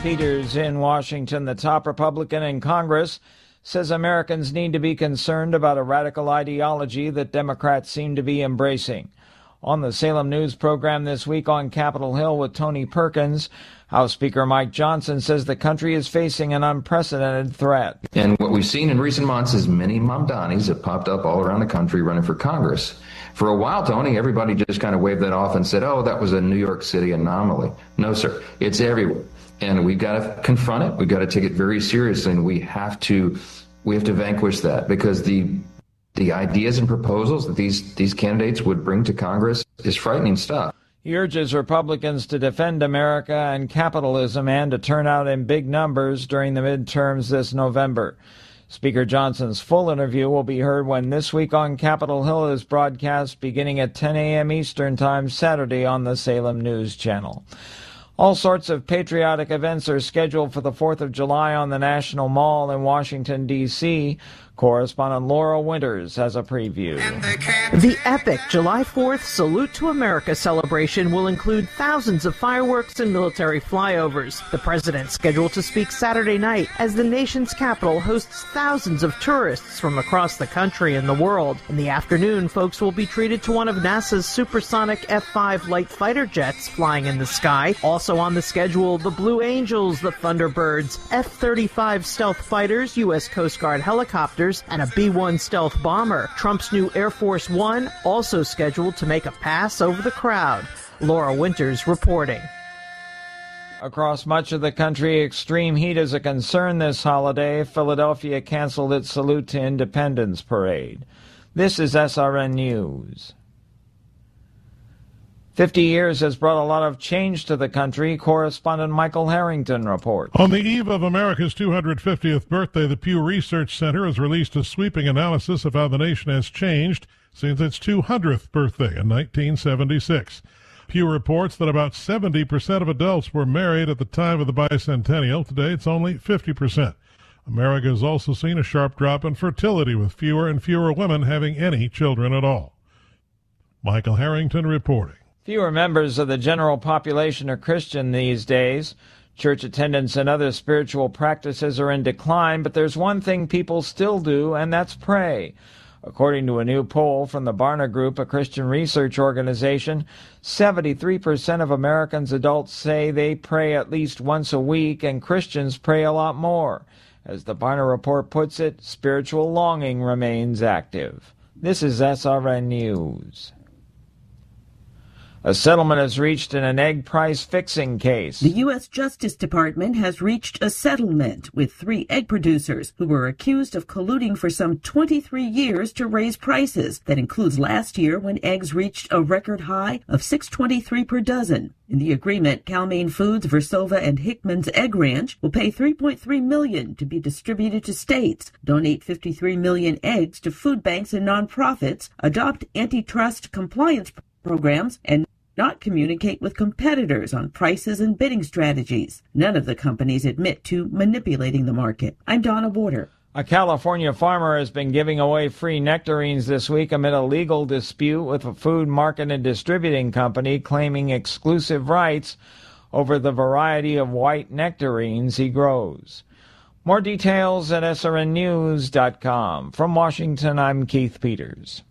Peters in Washington. The top Republican in Congress says Americans need to be concerned about a radical ideology that Democrats seem to be embracing. On the Salem News program this week on Capitol Hill with Tony Perkins, House Speaker Mike Johnson says the country is facing an unprecedented threat. And what we've seen in recent months is many Mamdanis have popped up all around the country running for Congress. For a while, Tony, everybody just kind of waved that off and said, oh, that was a New York City anomaly. No, sir, it's everywhere. And we've got to confront it. We've got to take it very seriously, and we have to vanquish that, because the ideas and proposals that these candidates would bring to Congress is frightening stuff. He urges Republicans to defend America and capitalism and to turn out in big numbers during the midterms this November. Speaker Johnson's full interview will be heard when This Week on Capitol Hill is broadcast beginning at 10 a.m. Eastern Time Saturday on the Salem News Channel. All sorts of patriotic events are scheduled for the 4th of July on the National Mall in Washington, D.C. Correspondent Laura Winters has a preview. The epic July 4th Salute to America celebration will include thousands of fireworks and military flyovers. The president scheduled to speak Saturday night as the nation's capital hosts thousands of tourists from across the country and the world. In the afternoon, folks will be treated to one of NASA's supersonic F-5 light fighter jets flying in the sky. Also on the schedule, the Blue Angels, the Thunderbirds, F-35 stealth fighters, U.S. Coast Guard helicopters, and a B-1 stealth bomber. Trump's new Air Force One also scheduled to make a pass over the crowd. Laura Winters reporting. Across much of the country, extreme heat is a concern this holiday. Philadelphia canceled its Salute to Independence parade. This is SRN News. 50 years has brought a lot of change to the country. Correspondent Michael Harrington reports. On the eve of America's 250th birthday, the Pew Research Center has released a sweeping analysis of how the nation has changed since its 200th birthday in 1976. Pew reports that about 70% of adults were married at the time of the bicentennial. Today, it's only 50%. America has also seen a sharp drop in fertility, with fewer and fewer women having any children at all. Michael Harrington reporting. Fewer members of the general population are Christian these days. Church attendance and other spiritual practices are in decline, but there's one thing people still do, and that's pray. According to a new poll from the Barna Group, a Christian research organization, 73% of Americans adults say they pray at least once a week, and Christians pray a lot more. As the Barna report puts it, spiritual longing remains active. This is SRN News. A settlement is reached in an egg price fixing case. The U.S. Justice Department has reached a settlement with 3 egg producers who were accused of colluding for some 23 years to raise prices. That includes last year when eggs reached a record high of $6.23 per dozen. In the agreement, Cal-Maine Foods, Versova, and Hickman's Egg Ranch will pay $3.3 million to be distributed to states, donate 53 million eggs to food banks and nonprofits, adopt antitrust compliance programs, and not communicate with competitors on prices and bidding strategies. None of the companies admit to manipulating the market. I'm Donna Warder. A California farmer has been giving away free nectarines this week amid a legal dispute with a food market and distributing company claiming exclusive rights over the variety of white nectarines he grows. More details at srnnews.com. From Washington, I'm Keith Peters.